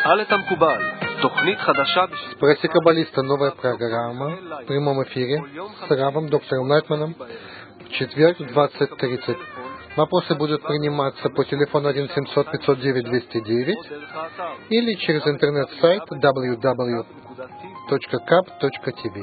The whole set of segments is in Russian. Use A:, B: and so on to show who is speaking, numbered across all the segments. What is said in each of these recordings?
A: Спроси каббалиста. Новая программа в прямом эфире с Равом, доктором Лайтманом в четверг в 20:30. Вопросы будут приниматься по телефону 1-700-509-209 или через интернет-сайт www.kap.tv.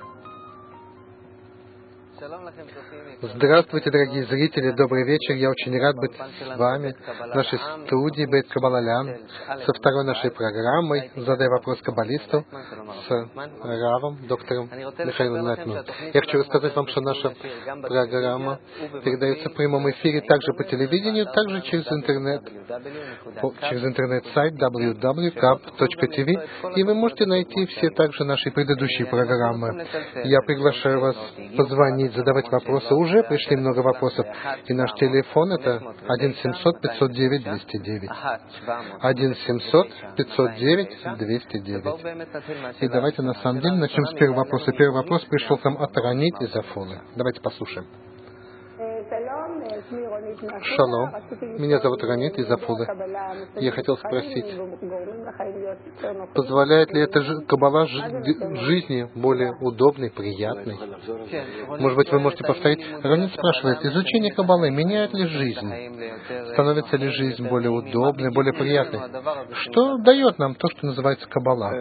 A: Здравствуйте, дорогие зрители, добрый вечер. Я очень рад быть с вами в нашей студии Бейт Каббала со второй нашей программой «Задай вопрос каббалисту» с Равом, доктором Михаилом Лайтманом. Я хочу рассказать вам, что наша программа передается в прямом эфире также по телевидению, также через интернет-сайт www.kap.tv, и вы можете найти все также наши предыдущие программы. Я приглашаю вас позвонить, задавать вопросы. Уже пришли много вопросов. И наш телефон это 1-700-509-209. 1-700-509-209. И давайте на самом деле начнем с первого вопроса. Первый вопрос пришел к нам от Ранит из Афолы. Давайте послушаем. Шалом. Меня зовут Ранит из Афулы. Я хотел спросить, позволяет ли эта каббала жизни более удобной, приятной? Может быть, вы можете повторить? Ранит спрашивает, изучение каббалы меняет ли жизнь? Становится ли жизнь более удобной, более приятной? Что дает нам то, что называется каббала?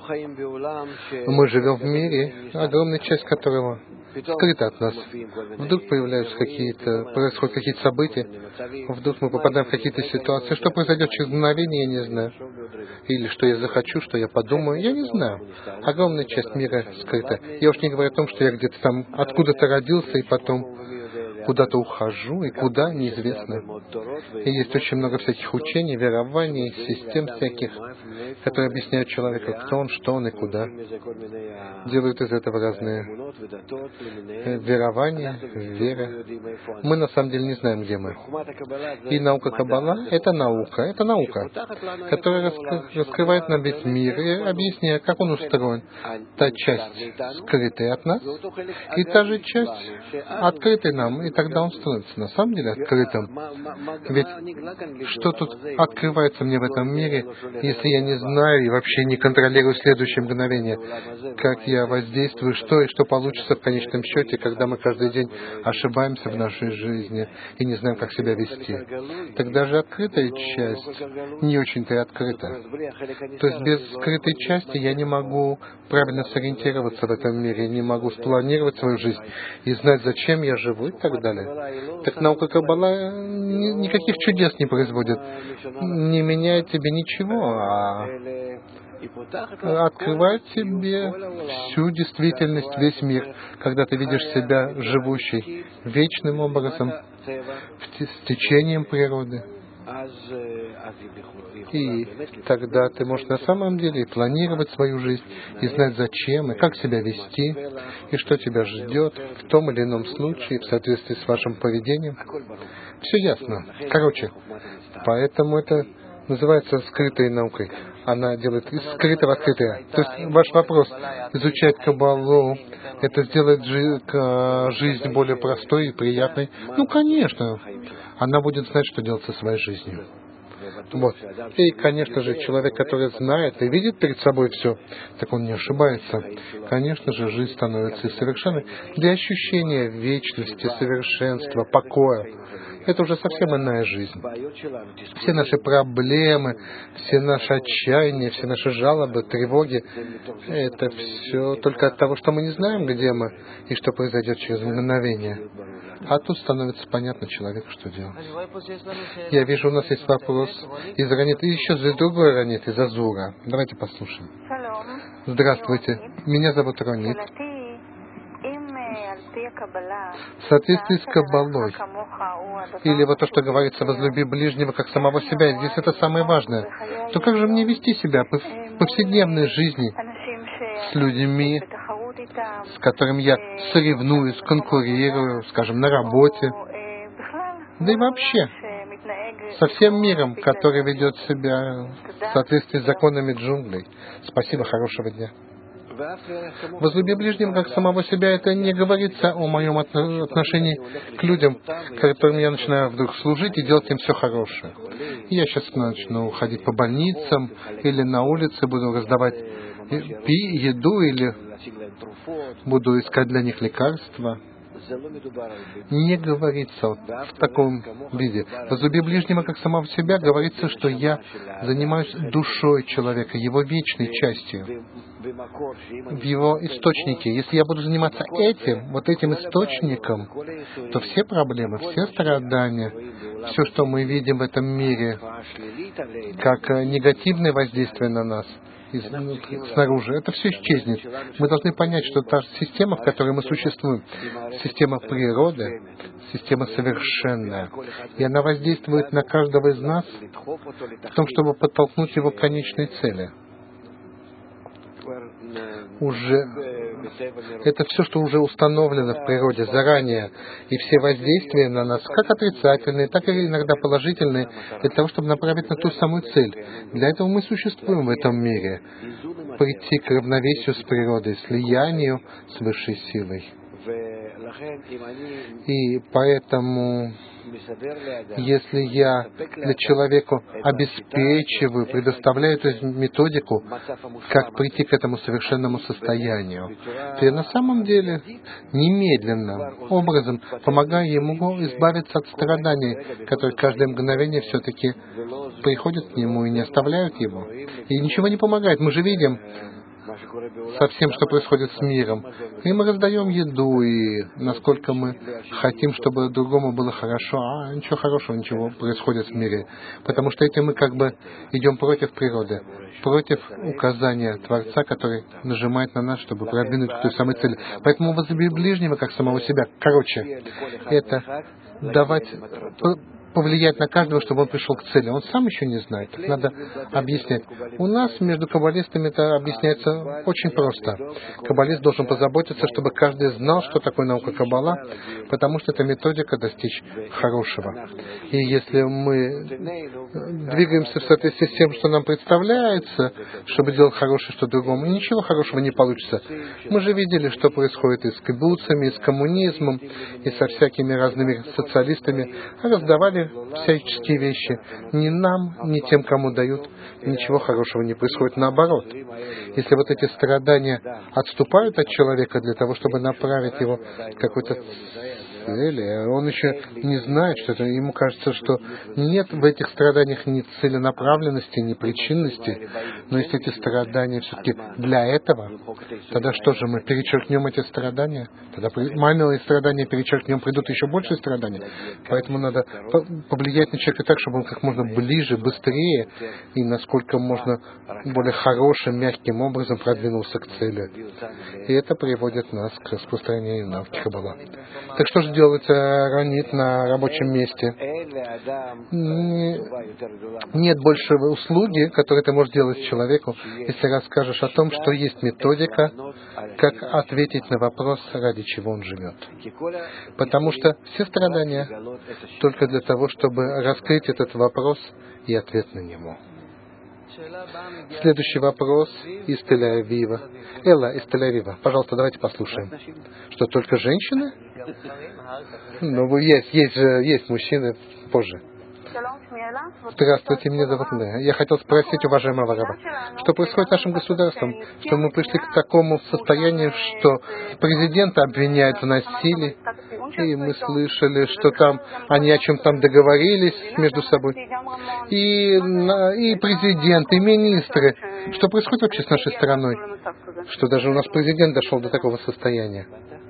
A: Мы живем в мире, огромная часть которого скрыто от нас. Вдруг происходят какие-то события, вдруг мы попадаем в какие-то ситуации. Что произойдет через мгновение, я не знаю. Или что я захочу, что я подумаю, я не знаю. Огромная часть мира скрыта. Я уж не говорю о том, что я где-то там откуда-то родился и потом куда-то ухожу, и куда, неизвестно. И есть очень много всяких учений, верований, систем всяких, которые объясняют человеку, кто он, что он и куда. Делают из этого разные верования, веры. Мы на самом деле не знаем, где мы. И наука Каббала — это наука, которая раскрывает нам весь мир и объясняет, как он устроен. Та часть, скрытая от нас, и та же часть, открытая нам, и тогда он становится на самом деле открытым. Ведь что тут открывается мне в этом мире, если я не знаю и вообще не контролирую следующее мгновение, как я воздействую, что и что получится в конечном счете, когда мы каждый день ошибаемся в нашей жизни и не знаем, как себя вести. Тогда же открытая часть не очень-то и открыта. То есть без скрытой части я не могу правильно сориентироваться в этом мире, не могу спланировать свою жизнь и знать, зачем я живу и так далее. Так наука Каббала никаких чудес не производит, не меняет тебе ничего, а открывает тебе всю действительность, весь мир, когда ты видишь себя живущей вечным образом, с течением природы. И тогда ты можешь на самом деле планировать свою жизнь и знать, зачем и как себя вести, и что тебя ждет в том или ином случае в соответствии с вашим поведением. Все ясно. Короче, поэтому это называется скрытой наукой. Она делает из скрытого открытое. То есть ваш вопрос, изучать Каббалу, это сделает жизнь более простой и приятной? Ну, конечно. Она будет знать, что делать со своей жизнью. Вот. И, конечно же, человек, который знает и видит перед собой все, так он не ошибается. Конечно же, жизнь становится совершенной для ощущения вечности, совершенства, покоя. Это уже совсем иная жизнь. Все наши проблемы, все наши отчаяния, все наши жалобы, тревоги, это все только от того, что мы не знаем, где мы и что произойдет через мгновение. А тут становится понятно человеку, что делать. Я вижу, у нас есть вопрос из Ранит, и еще другой Ранит, из Азура. Давайте послушаем. Здравствуйте, меня зовут Ранит. В соответствии с Каббалой, или вот то, что говорится, возлюби ближнего как самого себя, и здесь это самое важное, то как же мне вести себя в повседневной жизни с людьми, с которыми я соревнуюсь, конкурирую, скажем, на работе, да и вообще со всем миром, который ведет себя в соответствии с законами джунглей. Спасибо, хорошего дня. Возлюби ближнего как самого себя, это не говорится о моем отношении к людям, которым я начинаю вдруг служить и делать им все хорошее. Я сейчас начну ходить по больницам или на улице, буду раздавать еду или буду искать для них лекарства. Не говорится в таком виде. Возлюби ближнего как самого себя, говорится, что я занимаюсь душой человека, его вечной частью, в его источнике. Если я буду заниматься этим источником, то все проблемы, все страдания, все, что мы видим в этом мире, как негативное воздействие на нас, снаружи, это все исчезнет. Мы должны понять, что та система, в которой мы существуем, система природы, система совершенная, и она воздействует на каждого из нас в том, чтобы подтолкнуть его к конечной цели. Это все, что уже установлено в природе заранее, и все воздействия на нас, как отрицательные, так и иногда положительные, для того, чтобы направить на ту самую цель. Для этого мы существуем в этом мире. Прийти к равновесию с природой, слиянию с высшей силой. И поэтому, если я для человека обеспечиваю, предоставляю эту методику, как прийти к этому совершенному состоянию, то я на самом деле немедленным образом помогаю ему избавиться от страданий, которые каждое мгновение все-таки приходят к нему и не оставляют его. И ничего не помогает. Мы же видим со всем, что происходит с миром. И мы раздаем еду, и насколько мы хотим, чтобы другому было хорошо, а ничего хорошего, ничего происходит в мире. Потому что этим мы как бы идем против природы, против указания Творца, который нажимает на нас, чтобы продвинуть к той самой цели. Поэтому возлюби ближнего, как самого себя. Короче, это давать... повлиять на каждого, чтобы он пришел к цели. Он сам еще не знает. Надо объяснять. У нас между каббалистами это объясняется очень просто. Каббалист должен позаботиться, чтобы каждый знал, что такое наука Каббала, потому что это методика достичь хорошего. И если мы двигаемся в соответствии с тем, что нам представляется, чтобы делать хорошее, что другому, ничего хорошего не получится. Мы же видели, что происходит и с кибуцами, и с коммунизмом, и со всякими разными социалистами. Раздавали всяческие вещи. Ни нам, ни тем, кому дают, ничего хорошего не происходит. Наоборот, если вот эти страдания отступают от человека для того, чтобы направить его к какой-то цели, он еще не знает, что это. Ему кажется, что нет в этих страданиях ни целенаправленности, ни причинности. Но если эти страдания все-таки для этого, тогда что же, мы перечеркнем эти страдания? Тогда малые страдания перечеркнем, придут еще больше страдания. Поэтому надо повлиять на человека так, чтобы он как можно ближе, быстрее и насколько можно более хорошим, мягким образом продвинулся к цели. И это приводит нас к распространению науки Каббала. Так что же делать ранит на рабочем месте? Нет больше услуги, которую ты можешь делать человеку, если расскажешь о том, что есть методика, как ответить на вопрос, ради чего он живет. Потому что все страдания только для того, чтобы раскрыть этот вопрос и ответ на него. Следующий вопрос из Тель-Авива. Элла из Тель-Авива. Пожалуйста, давайте послушаем. Что, только женщины? Ну, есть мужчины позже. Здравствуйте, меня зовут Лея. Я хотел спросить уважаемого раба, что происходит с нашим государством, что мы пришли к такому состоянию, что президента обвиняют в насилии, и мы слышали, что там они о чем там договорились между собой, и президент, и министры. Что происходит вообще с нашей страной? Что даже у нас президент дошел до такого состояния.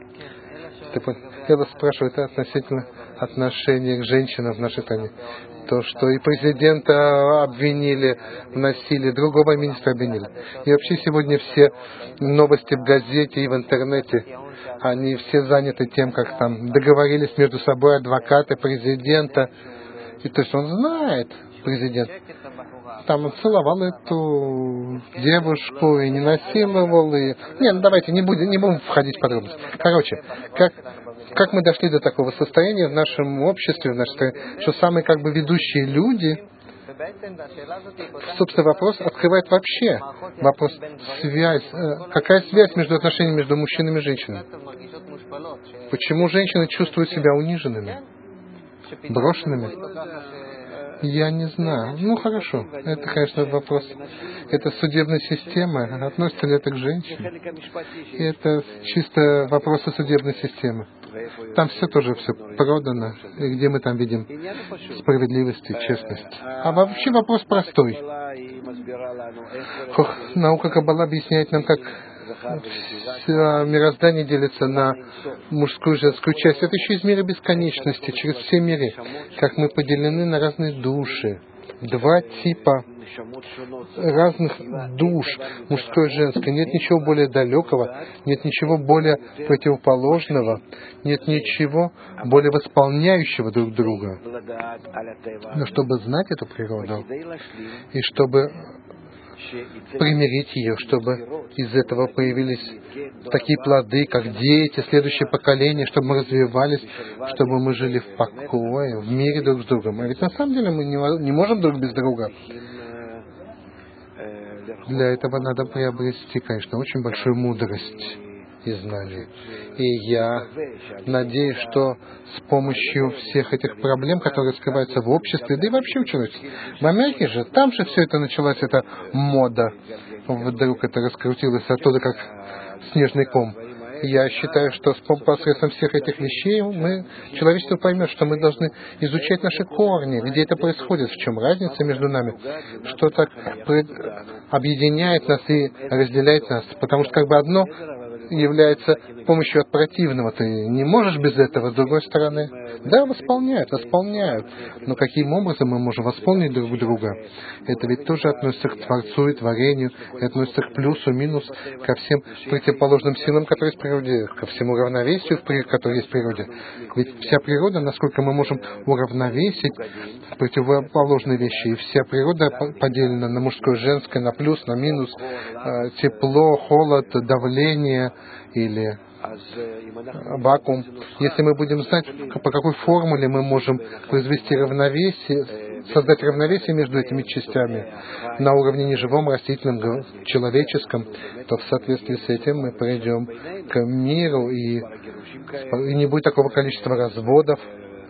A: Элла спрашивает относительно отношения к женщинам в нашей стране. То, что и президента обвинили в насилии, другого министра обвинили. И вообще сегодня все новости в газете и в интернете, они все заняты тем, как там договорились между собой адвокаты президента. И то есть он знает, президент, там он целовал эту девушку и не насиловал. Давайте не будем входить в подробности. Короче, как мы дошли до такого состояния в нашем обществе, в нашей стране, что самые ведущие люди Собственно, вопрос открывает вообще вопрос связь. Какая связь между отношениями между мужчинами и женщинами? Почему женщины чувствуют себя униженными, брошенными? Я не знаю. Ну, хорошо. Это, конечно, вопрос. Это судебная система. Относится ли это к женщине? Это чисто вопросы судебной системы. Там все тоже все продано. И где мы там видим справедливость и честность? А вообще вопрос простой. Наука Каббала объясняет нам, как все мироздание делится на мужскую и женскую часть. Это еще из мира бесконечности, через все миры. Как мы поделены на разные души. Два типа разных душ, мужской и женской. Нет ничего более далекого, нет ничего более противоположного, нет ничего более восполняющего друг друга. Но чтобы знать эту природу, и чтобы примирить ее, чтобы из этого появились такие плоды, как дети, следующее поколение, чтобы мы развивались, чтобы мы жили в покое, в мире друг с другом. А ведь на самом деле мы не можем друг без друга. Для этого надо приобрести, конечно, очень большую мудрость и знание. И я надеюсь, что с помощью всех этих проблем, которые раскрываются в обществе, да и вообще в человечестве, в Америке же, там же все это началось, эта мода, вдруг это раскрутилось оттуда, как снежный ком. Я считаю, что посредством всех этих вещей человечество поймет, что мы должны изучать наши корни, где это происходит, в чем разница между нами, что так объединяет нас и разделяет нас, потому что как бы одно является помощью от противного. Ты не можешь без этого, с другой стороны. Да, восполняют. Но каким образом мы можем восполнить друг друга? Это ведь тоже относится к Творцу и творению, и относится к плюсу, минусу, ко всем противоположным силам, которые есть в природе, ко всему равновесию, которое есть в природе. Ведь вся природа, насколько мы можем уравновесить противоположные вещи, и вся природа поделена на мужское, женское, на плюс, на минус, тепло, холод, давление или вакуум. Если мы будем знать, по какой формуле мы можем произвести равновесие, создать равновесие между этими частями на уровне неживом, растительном, человеческом, то в соответствии с этим мы придем к миру, и не будет такого количества разводов,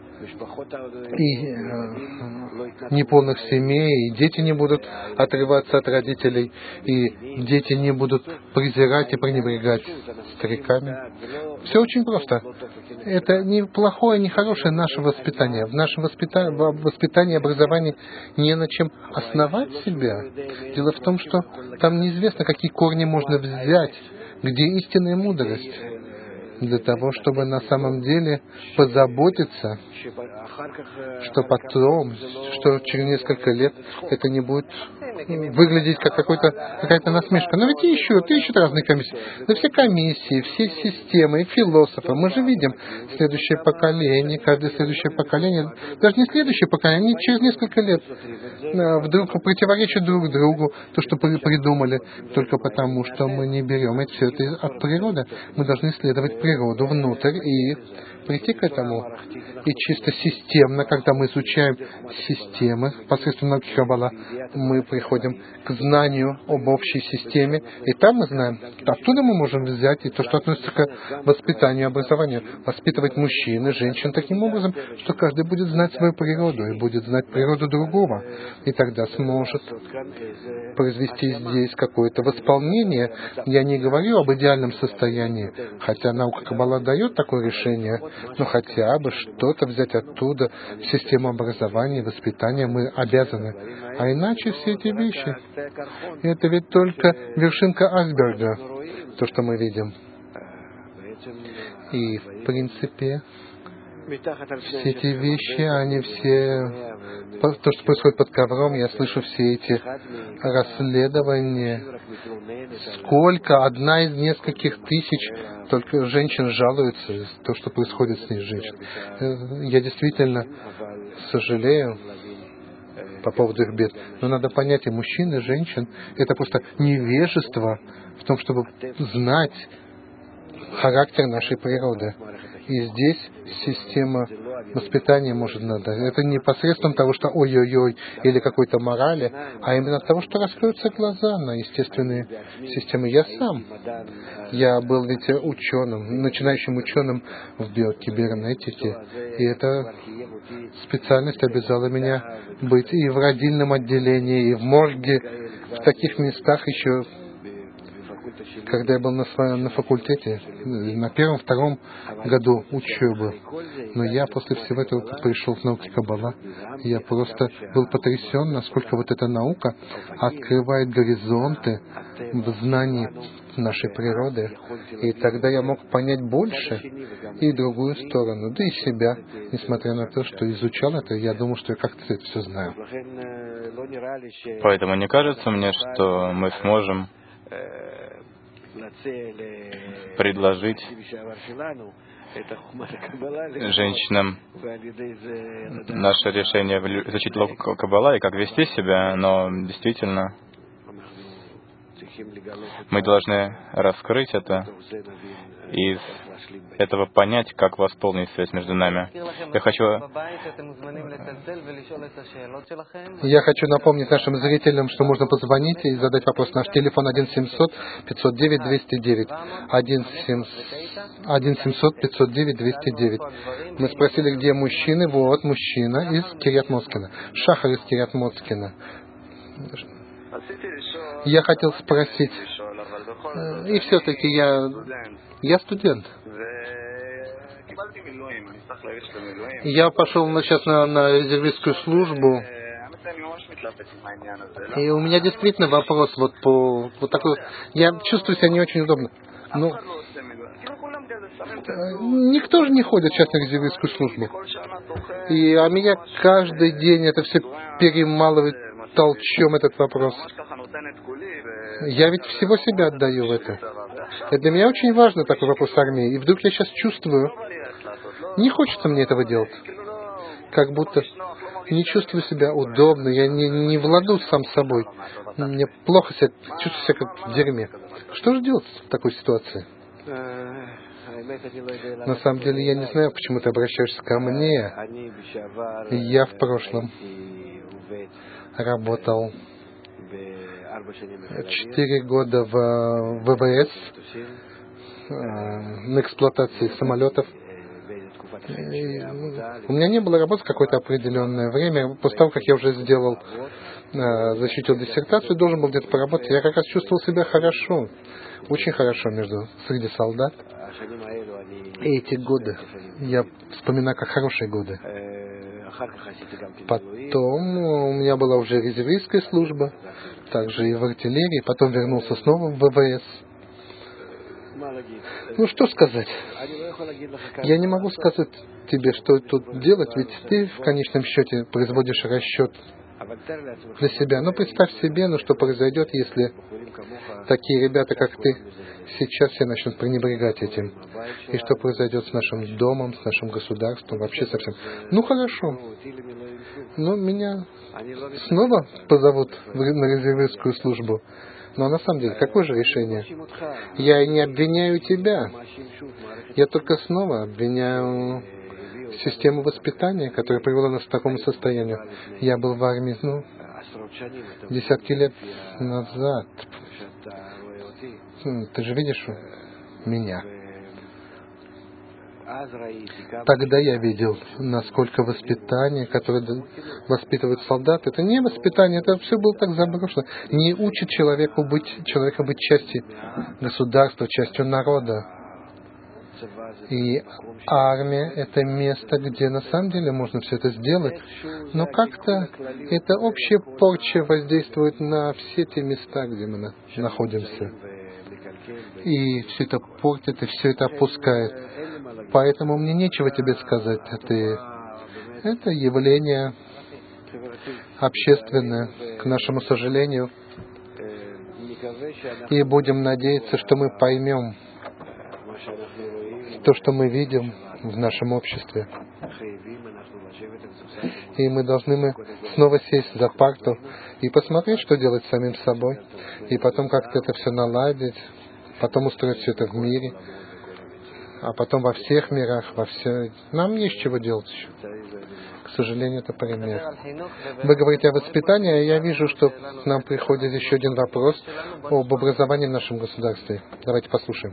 A: и неполных семей, и дети не будут отрываться от родителей, и дети не будут презирать и пренебрегать стариками. Все очень просто. Это не плохое, не хорошее наше воспитание. В нашем воспитании, образовании не на чем основать себя. Дело в том, что там неизвестно, какие корни можно взять, где истинная мудрость, для того, чтобы на самом деле позаботиться, что потом, что через несколько лет это не будет выглядеть как какая-то насмешка. Но ведь ищут разные комиссии. Да все комиссии, все системы и философы. Мы же видим следующее поколение, каждое следующее поколение, даже не следующее поколение, они через несколько лет вдруг противоречат друг другу, то, что придумали, только потому, что мы не берем это все это от природы. Мы должны исследовать природу внутрь и прийти к этому. И чисто системно, когда мы изучаем системы, посредством науки Каббала, мы приходим к знанию об общей системе, и там мы знаем, оттуда мы можем взять и то, что относится к воспитанию и образованию. Воспитывать мужчин и женщин таким образом, что каждый будет знать свою природу и будет знать природу другого, и тогда сможет произвести здесь какое-то восполнение. Я не говорю об идеальном состоянии, хотя наука Каббала дает такое решение, но хотя бы что-то взять оттуда в систему образования и воспитания мы обязаны. А иначе все эти вещи, это ведь только вершинка айсберга, то, что мы видим. И, в принципе, все эти вещи, они все... То, что происходит под ковром, я слышу все эти расследования. Сколько, одна из нескольких тысяч только женщин жалуются, то, что происходит с ней женщин. Я действительно сожалею по поводу их бед. Но надо понять, и мужчин, и женщин, это просто невежество в том, чтобы знать характер нашей природы. И здесь система воспитания может надо. Это не посредством того, что ой-ой-ой, или какой-то морали, а именно от того, что раскроются глаза на естественные системы. Я был ведь ученым, начинающим ученым в биокибернетике, и эта специальность обязала меня быть и в родильном отделении, и в морге, в таких местах еще. Когда я был на факультете, на первом-втором году учебы, но я после всего этого пришел в науку Каббала, и я просто был потрясен, насколько вот эта наука открывает горизонты в знании нашей природы, и тогда я мог понять больше и другую сторону, да и себя, несмотря на то, что изучал это, я думал, что я как-то это все знаю.
B: Поэтому не кажется мне, что мы сможем предложить женщинам наше решение изучить логику Каббала и как вести себя, но действительно мы должны раскрыть это и из этого понять, как восполнить связь между нами.
A: Я хочу напомнить нашим зрителям, что можно позвонить и задать вопрос. Наш телефон 1-700-509-209. 1-700-509-209. Мы спросили, где мужчины. Вот, мужчина из Кирьят-Моцкина. Шахар из Кирьят-Моцкина. Я хотел спросить, и все-таки я студент. Я пошел сейчас на резервистскую службу, и у меня действительно вопрос вот такой. Я чувствую себя не очень удобно. Ну, никто же не ходит сейчас на резервистскую службу. А меня каждый день это все перемалывает толчем, этот вопрос. Я ведь всего себя отдаю в это. Это для меня очень важно, такой вопрос армии. И вдруг я сейчас чувствую, не хочется мне этого делать. Как будто не чувствую себя удобно, я не владу сам собой. Мне плохо чувствую себя как в дерьме. Что же делать в такой ситуации? На самом деле я не знаю, почему ты обращаешься ко мне. Я в прошлом работал 4 года в ВВС на эксплуатации самолетов. У меня не было работы какое-то определенное время. После того, как я уже защитил диссертацию, должен был где-то поработать, я как раз чувствовал себя хорошо, очень хорошо среди солдат. И эти годы я вспоминаю как хорошие годы. Потом у меня была уже резервистская служба, также и в артиллерии, потом вернулся снова в ВВС. Ну, что сказать? Я не могу сказать тебе, что тут делать, ведь ты в конечном счете производишь расчет для себя. Но представь себе, что произойдет, если такие ребята, как ты, сейчас все начнут пренебрегать этим. И что произойдет с нашим домом, с нашим государством, вообще совсем. Ну, хорошо. Но меня снова позовут на резервистскую службу. Но на самом деле, какое же решение? Я не обвиняю тебя. Я только снова обвиняю систему воспитания, которая привела нас к такому состоянию. Я был в армии, десятки лет назад. Ты же видишь меня. Тогда я видел, насколько воспитание, которое воспитывают солдаты, это не воспитание, это все было так заброшено. Не учит человека быть частью государства, частью народа. И армия — это место, где на самом деле можно все это сделать. Но как-то эта общая порча воздействует на все те места, где мы находимся. И все это портит, и все это опускает. Поэтому мне нечего тебе сказать. Это явление общественное, к нашему сожалению. И будем надеяться, что мы поймем то, что мы видим в нашем обществе. И мы должны снова сесть за парту и посмотреть, что делать с самим собой. И потом как-то это все наладить, потом устроить все это в мире. а потом во всех мирах, нам есть чего делать еще. К сожалению, это пример. Вы говорите о воспитании, а я вижу, что к нам приходит еще один вопрос об образовании в нашем государстве. Давайте послушаем.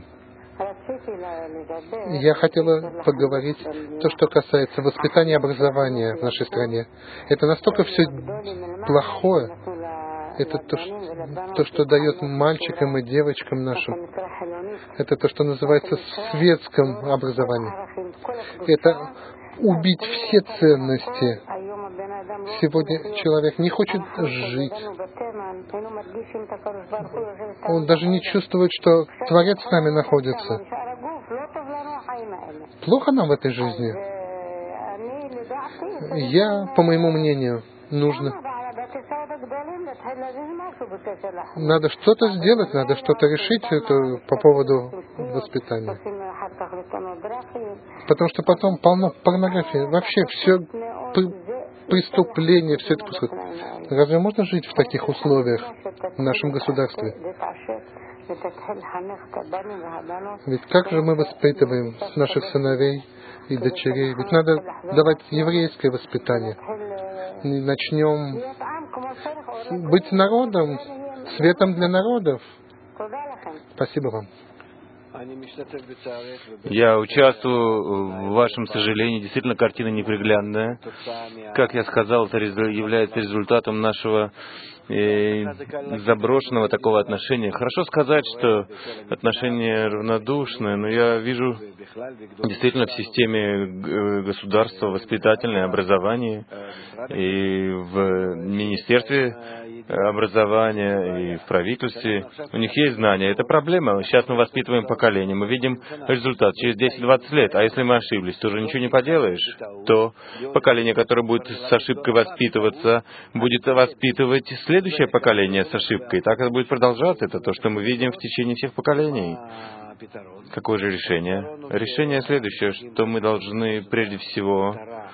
A: Я хотела поговорить то, что касается воспитания и образования в нашей стране. Это настолько все плохое. Это то, что дает мальчикам и девочкам нашим. Это то, что называется светским образованием. Это убить все ценности. Сегодня человек не хочет жить. Он даже не чувствует, что Творец с нами находится. Плохо нам в этой жизни. По моему мнению, надо что-то сделать, надо что-то решить по поводу воспитания. Потому что потом полно порнографии. Вообще все преступления, все это происходит. Разве можно жить в таких условиях в нашем государстве? Ведь как же мы воспитываем наших сыновей и дочерей? Ведь надо давать еврейское воспитание. Начнем быть народом, светом для народов. Спасибо вам.
C: Я участвую в вашем сожалении. Действительно, картина неприглядная. Как я сказал, это является результатом нашего заброшенного такого отношения. Хорошо сказать, что отношения равнодушные, но я вижу действительно в системе государства воспитательное образование и в Министерстве образования и в правительстве. У них есть знания. Это проблема. Сейчас мы воспитываем поколение. Мы видим результат через 10-20 лет. А если мы ошиблись, то уже ничего не поделаешь. То поколение, которое будет с ошибкой воспитываться, будет воспитывать следующее поколение с ошибкой. Так это будет продолжаться. Это то, что мы видим в течение всех поколений. Какое же решение? Решение следующее, что мы должны прежде всего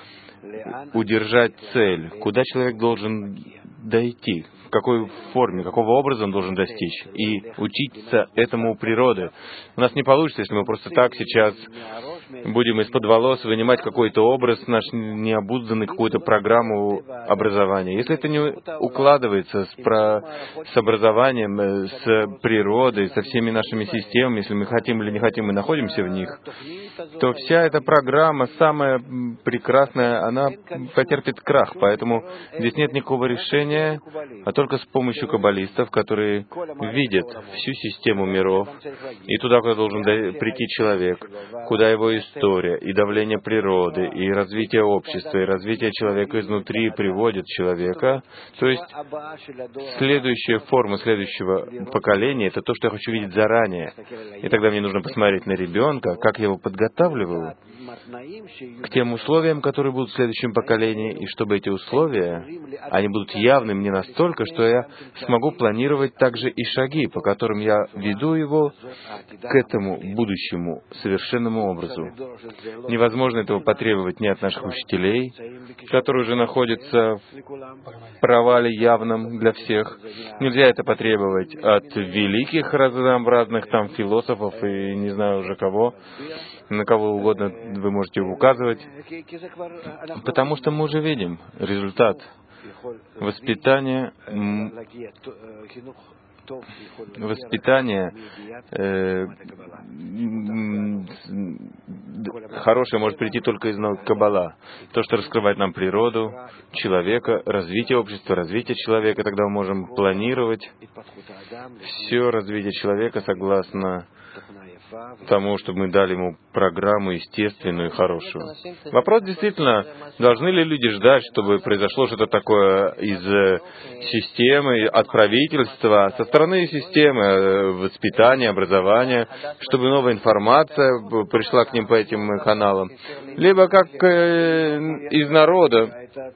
C: удержать цель. Куда человек должен дойти? В какой форме, какого образа он должен достичь? И учиться этому у природы. У нас не получится, если мы просто так сейчас будем из-под волос вынимать какой-то образ, наш необузданный, какую-то программу образования. Если это не укладывается с образованием, с природой, со всеми нашими системами, если мы хотим или не хотим, мы находимся в них, то вся эта программа, самая прекрасная, она потерпит крах. Поэтому здесь нет никакого решения, а только с помощью каббалистов, которые видят всю систему миров и туда, куда должен прийти человек, куда его история и давление природы, и развитие общества, и развитие человека изнутри приводит человека. То есть следующая форма следующего поколения — это то, что я хочу видеть заранее. И тогда мне нужно посмотреть на ребенка, как я его подготавливаю к тем условиям, которые будут в следующем поколении, и чтобы эти условия, они будут явны мне настолько, что я смогу планировать также и шаги, по которым я веду его к этому будущему совершенному образу. Невозможно этого потребовать ни от наших учителей, которые уже находятся в провале явном для всех. Нельзя это потребовать от великих разнообразных там философов и не знаю уже кого, на кого угодно вы можете указывать, потому что мы уже видим результат воспитания. Хорошее может прийти только из наук Каббала. То, что раскрывает нам природу, человека, развитие общества, развитие человека, тогда мы можем планировать все развитие человека согласно тому, чтобы мы дали ему программу естественную и хорошую. Вопрос действительно, должны ли люди ждать, чтобы произошло что-то такое из системы, от правительства, со стороны системы воспитания, образования, чтобы новая информация пришла к ним по этим каналам, либо как из народа.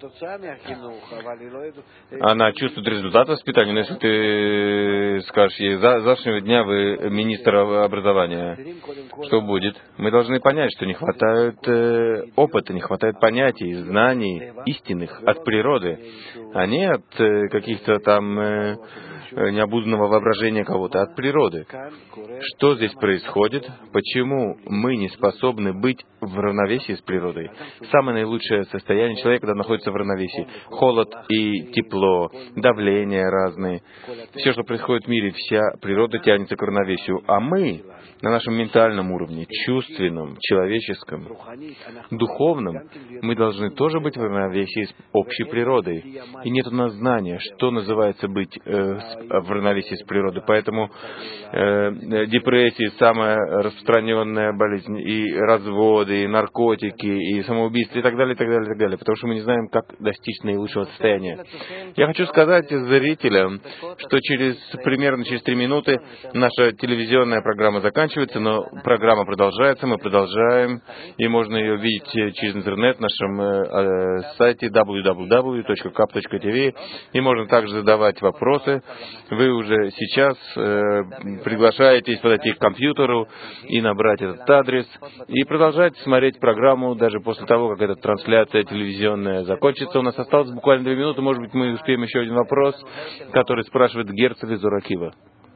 C: Она чувствует результат воспитания, но если ты скажешь ей, завтрашнего дня вы министр образования, что будет? Мы должны понять, что не хватает опыта, не хватает понятий, знаний истинных от природы, а не от каких-то там необузданного воображения кого-то, от природы. Что здесь происходит? Почему мы не способны быть в равновесии с природой? Самое наилучшее состояние человека, когда находится в равновесии. Холод и тепло, давления разные. Все, что происходит в мире, вся природа тянется к равновесию. А мы на нашем ментальном уровне, чувственном, человеческом, духовном, мы должны тоже быть в равновесии с общей природой. И нет у нас знания, что называется быть в равновесии с природой. Поэтому депрессия — самая распространенная болезнь, и разводы, и наркотики, и самоубийство, и так далее, и так далее, и так далее. Потому что мы не знаем, как достичь наилучшего состояния. Я хочу сказать зрителям, что примерно через 3 минуты наша телевизионная программа заканчивается, но программа продолжается, мы продолжаем, и можно ее видеть через интернет на нашем сайте www.kap.tv, и можно также задавать вопросы. Вы уже сейчас приглашаетесь подойти к компьютеру и набрать этот адрес, и продолжать смотреть программу даже после того, как эта трансляция телевизионная закончится. У нас осталось буквально 2 минуты, может быть, мы успеем еще один вопрос, который спрашивает Герцель из Оракива.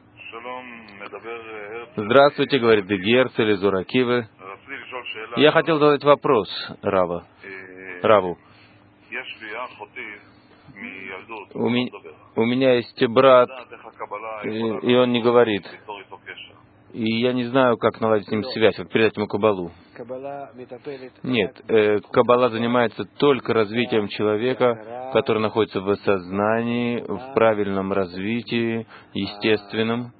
C: Здравствуйте, говорит Герцель из Оракивы. Я хотел задать вопрос Раву. У меня есть брат, и он не говорит. И я не знаю, как наладить с ним связь, как передать ему Каббалу. Нет, Каббала занимается только развитием человека, который находится в сознании, в правильном развитии, естественном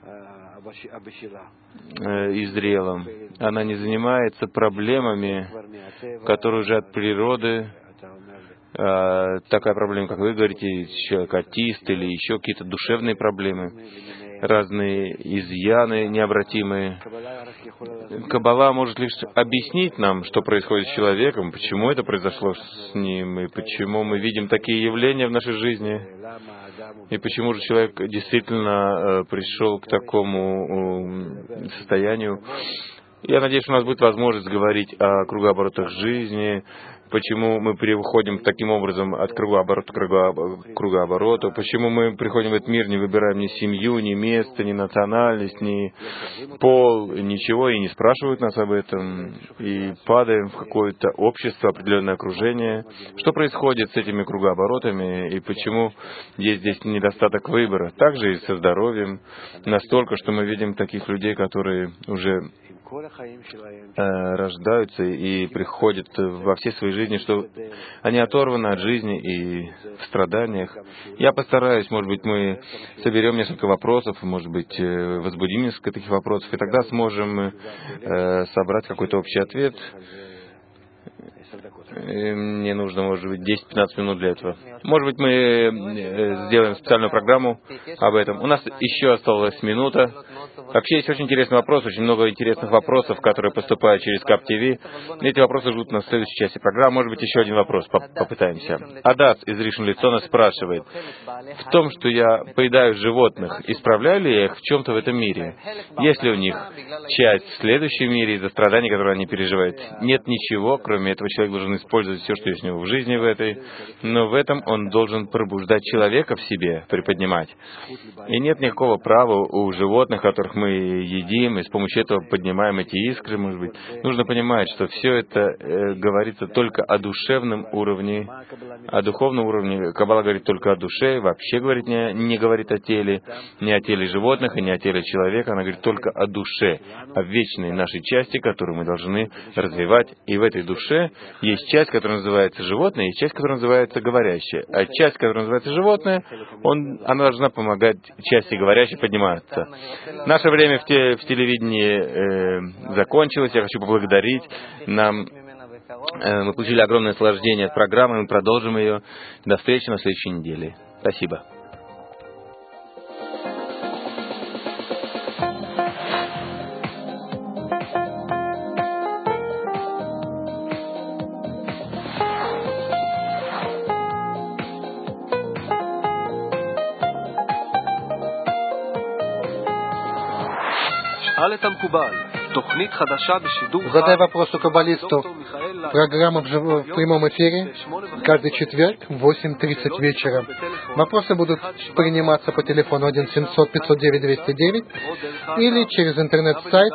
C: и зрелом. Она не занимается проблемами, которые уже от природы. Такая проблема, как вы говорите, человек аутист или еще какие-то душевные проблемы, разные изъяны необратимые. Каббала может лишь объяснить нам, что происходит с человеком, почему это произошло с ним, и почему мы видим такие явления в нашей жизни, и почему же человек действительно пришел к такому состоянию. Я надеюсь, у нас будет возможность говорить о кругооборотах жизни, почему мы переходим таким образом от кругооборота к кругообороту, почему мы приходим в этот мир, не выбираем ни семью, ни место, ни национальность, ни пол, ничего, и не спрашивают нас об этом, и падаем в какое-то общество, определенное окружение. Что происходит с этими кругооборотами, и почему есть здесь недостаток выбора? Также и со здоровьем, настолько, что мы видим таких людей, которые уже рождаются и приходят во все свои жизни, что они оторваны от жизни и в страданиях. Я постараюсь, может быть, мы соберем несколько вопросов, может быть, возбудим несколько таких вопросов, и тогда сможем собрать какой-то общий ответ. Мне нужно, может быть, 10-15 минут для этого. Может быть, мы сделаем специальную программу об этом. У нас еще осталась минута. Вообще есть очень интересный вопрос, очень много интересных вопросов, которые поступают через КАП ТВ. Эти вопросы ждут на следующей части программы. Может быть, еще один вопрос попытаемся. Адас из Ришон Лицона спрашивает: в том, что я поедаю животных, исправляю ли я их в чем-то в этом мире? Есть ли у них часть в следующем мире из-за страданий, которые они переживают? Нет ничего, кроме этого человек должен использовать все, что есть у него в жизни в этой, но в этом он должен пробуждать человека в себе, приподнимать. И нет никакого права у животных, которых мы едим, и с помощью этого поднимаем эти искры, может быть. Нужно понимать, что все это говорится только о душевном уровне, о духовном уровне. Каббала говорит только о душе, вообще говорит, не говорит о теле, не о теле животных и не о теле человека, она говорит только о душе, о вечной нашей части, которую мы должны развивать. И в этой душе есть часть, которая называется животное, и часть, которая называется говорящее. А часть, которая называется животное, она должна помогать части говорящей подниматься. Наше время в телевидении закончилось. Я хочу поблагодарить. Мы получили огромное наслаждение от программы, мы продолжим ее. До встречи на следующей неделе. Спасибо.
A: Задай вопрос каббалисту. Программа в прямом эфире каждый четверг в 8:30 вечера. Вопросы будут приниматься по телефону 1-700-509-209 или через интернет-сайт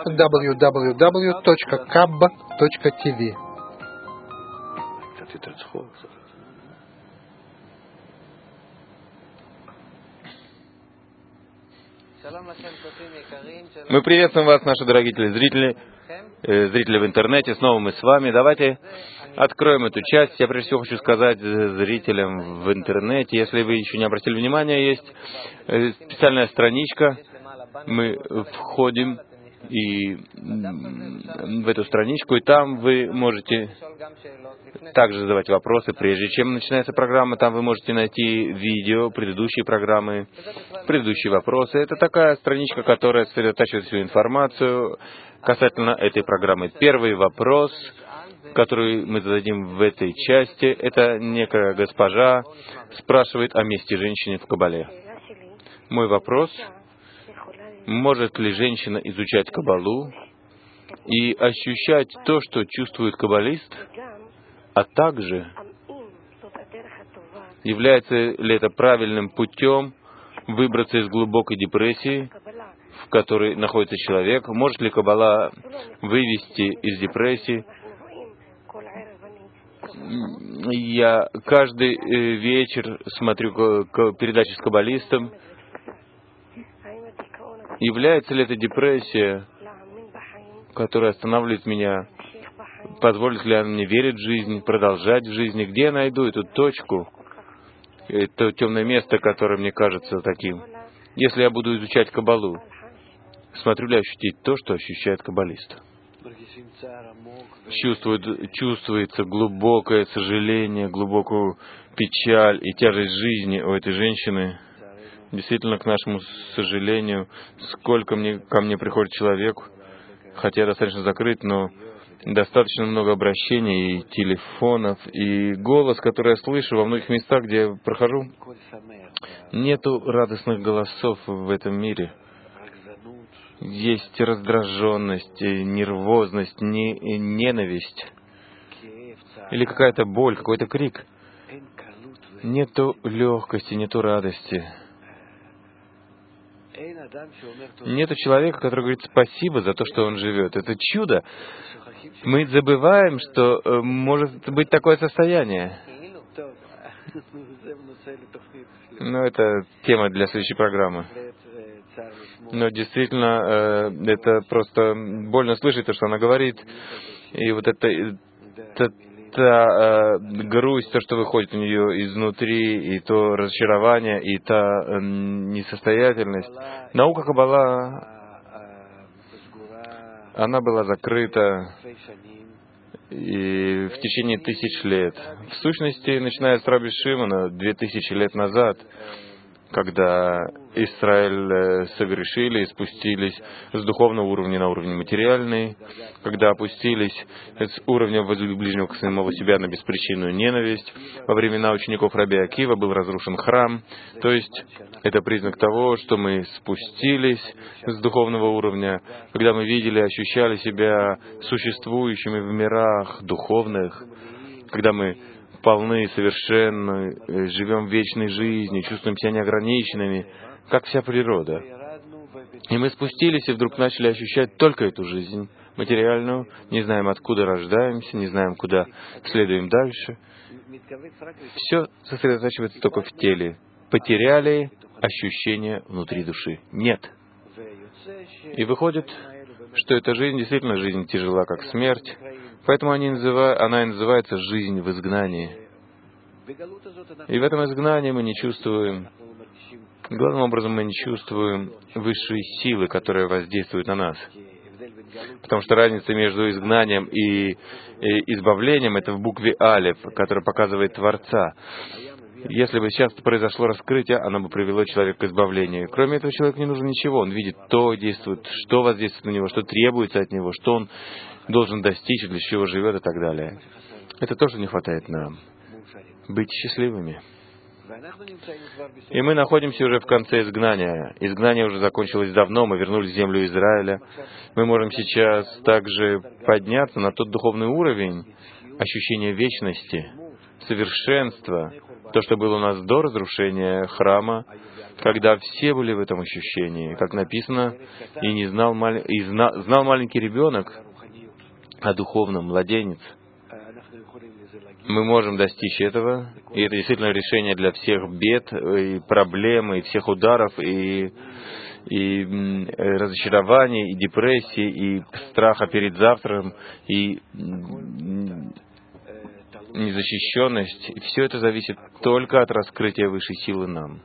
A: www.kab.tv.
C: Мы приветствуем вас, наши дорогие телезрители, зрители в интернете. Снова мы с вами. Давайте откроем эту часть. Я прежде всего хочу сказать зрителям в интернете, если вы еще не обратили внимания, есть специальная страничка. Мы входим в эту страничку, и там вы можете также задавать вопросы, прежде чем начинается программа. Там вы можете найти видео, предыдущие программы, предыдущие вопросы. Это такая страничка, которая сосредотачивает всю информацию касательно этой программы. Первый вопрос, который мы зададим в этой части, это некая госпожа спрашивает о месте женщины в Кабале. Мой вопрос: может ли женщина изучать Кабалу и ощущать то, что чувствует каббалист, а также является ли это правильным путем выбраться из глубокой депрессии, в которой находится человек? Может ли Каббала вывести из депрессии? Я каждый вечер смотрю передачи с каббалистом. Является ли эта депрессия, которая останавливает меня, позволит ли она мне верить в жизнь, продолжать в жизни? Где я найду эту точку, это темное место, которое мне кажется таким? Если я буду изучать Каббалу, смотрю ли ощутить то, что ощущает каббалист? Чувствуется глубокое сожаление, глубокую печаль и тяжесть жизни у этой женщины. Действительно, к нашему сожалению, сколько ко мне приходит человек, хотя я достаточно закрыт, но достаточно много обращений, и телефонов, и голос, который я слышу во многих местах, где я прохожу. Нету радостных голосов в этом мире. Есть раздраженность, нервозность, ненависть, или какая-то боль, какой-то крик. Нету легкости, нету радости. Нету человека, который говорит спасибо за то, что он живет. Это чудо. Мы забываем, что может быть такое состояние. Но это тема для следующей программы. Но действительно, это просто больно слышать то, что она говорит. И вот та грусть, то, что выходит у нее изнутри, и то разочарование, и та несостоятельность. Наука Каббала, она была закрыта и в течение 1000 лет. В сущности, начиная с Раби Шимона 2000 лет назад, когда Израиль согрешили и спустились с духовного уровня на уровень материальный, когда опустились с уровня возлюби ближнего к самого себя на беспричинную ненависть, во времена учеников Раби Акива был разрушен храм. То есть это признак того, что мы спустились с духовного уровня, когда мы видели, ощущали себя существующими в мирах духовных, когда мы полны, совершенны, живем вечной жизнью, чувствуем себя неограниченными, как вся природа. И мы спустились и вдруг начали ощущать только эту жизнь материальную, не знаем, откуда рождаемся, не знаем, куда следуем дальше. Все сосредотачивается только в теле. Потеряли ощущение внутри души. Нет. И выходит, что эта жизнь действительно жизнь тяжела, как смерть. Поэтому она и называется «жизнь в изгнании». И в этом изгнании мы не чувствуем, главным образом мы не чувствуем высшей силы, которая воздействует на нас. Потому что разница между изгнанием и избавлением — это в букве «Алеф», которая показывает Творца. Если бы сейчас произошло раскрытие, оно бы привело человека к избавлению. Кроме этого, человеку не нужно ничего. Он видит, то действует, что воздействует на него, что требуется от него, что он должен достичь, для чего живет и так далее. Это то, что не хватает нам. Быть счастливыми. И мы находимся уже в конце изгнания. Изгнание уже закончилось давно, мы вернулись в землю Израиля. Мы можем сейчас также подняться на тот духовный уровень, ощущение вечности, совершенства, то, что было у нас до разрушения храма, когда все были в этом ощущении, как написано, и не знал, знал маленький ребенок о духовном, младенец. Мы можем достичь этого, и это действительно решение для всех бед, и проблем, и всех ударов, и разочарований, и депрессий, и страха перед завтром, и незащищенность. И все это зависит только от раскрытия высшей силы нам.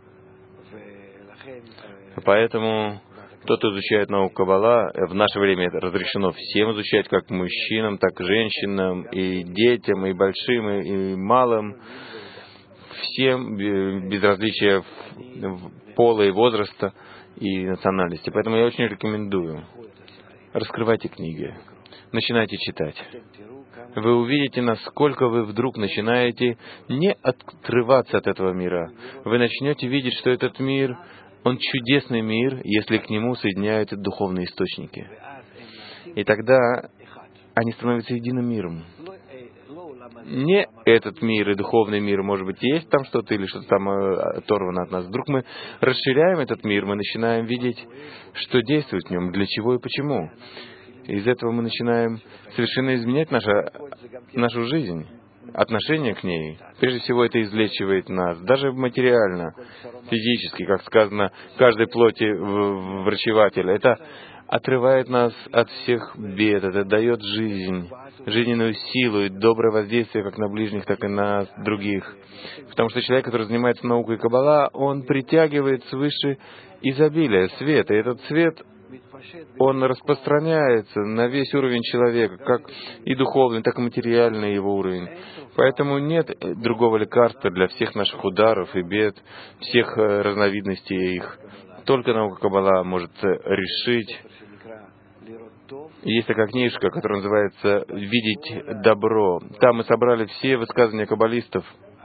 C: Поэтому тот, кто изучает науку Каббала, в наше время это разрешено всем изучать, как мужчинам, так и женщинам, и детям, и большим, и малым, всем, без различия пола и возраста, и национальности. Поэтому я очень рекомендую. Раскрывайте книги. Начинайте читать. Вы увидите, насколько вы вдруг начинаете не отрываться от этого мира. Вы начнете видеть, что этот мир, он чудесный мир, если к нему соединяются духовные источники. И тогда они становятся единым миром. Не этот мир и духовный мир, может быть, есть там что-то или что-то там оторвано от нас. Вдруг мы расширяем этот мир, мы начинаем видеть, что действует в нем, для чего и почему. Из этого мы начинаем совершенно изменять нашу жизнь, отношение к ней. Прежде всего, это излечивает нас, даже материально, физически, как сказано, каждой плоти врачевателя. Это отрывает нас от всех бед, это дает жизнь, жизненную силу и доброе воздействие как на ближних, так и на других. Потому что человек, который занимается наукой Каббала, он притягивает свыше изобилие, свет. И этот свет, он распространяется на весь уровень человека, как и духовный, так и материальный его уровень. Поэтому нет другого лекарства для всех наших ударов и бед, всех разновидностей их. Только наука Каббала может решить. Есть такая книжка, которая называется «Видеть добро». Там мы собрали все высказывания каббалистов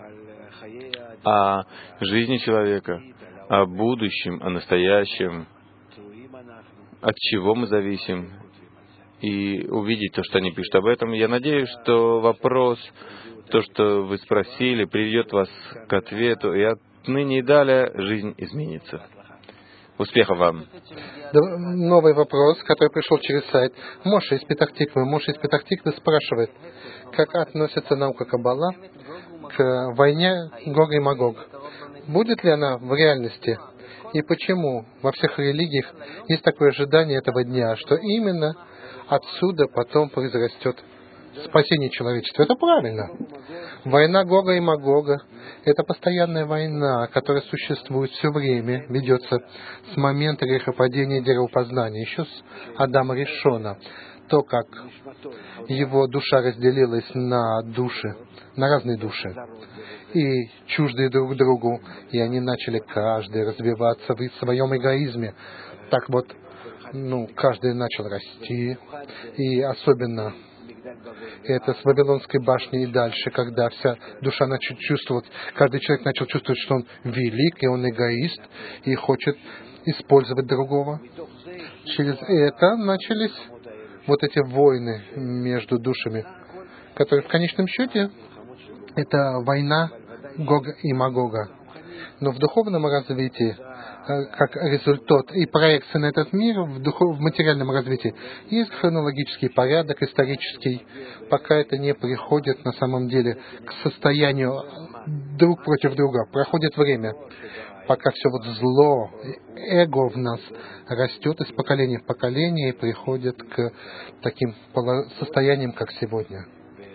C: о жизни человека, о будущем, о настоящем, от чего мы зависим, и увидеть то, что они пишут об этом. Я надеюсь, что вопрос, то, что вы спросили, приведет вас к ответу, и отныне и далее жизнь изменится. Успехов вам!
A: Новый вопрос, который пришел через сайт. Моша из Петах-Тиквы. Моша из Петах-Тиквы спрашивает, как относится наука Каббала к войне Гога и Магог. Будет ли она в реальности? И почему во всех религиях есть такое ожидание этого дня, что именно отсюда потом произрастет спасение человечества? Это правильно. Война Гога и Магога — это постоянная война, которая существует все время, ведется с момента грехопадения дерева познания, еще с Адама Ришона. То, как его душа разделилась на души, на разные души, и чуждые друг другу, и они начали каждый развиваться в своем эгоизме. Так вот, каждый начал расти, и особенно это с Вавилонской башни и дальше, когда вся душа начала чувствовать, каждый человек начал чувствовать, что он велик, и он эгоист, и хочет использовать другого. Через это начались вот эти войны между душами, которые в конечном счете это война Гога и Магога. Но в духовном развитии, как результат и проекция на этот мир, в материальном развитии, есть хронологический порядок, исторический, пока это не приходит на самом деле к состоянию друг против друга. Проходит время, пока все вот зло, эго в нас растет из поколения в поколение и приходит к таким состояниям, как сегодня.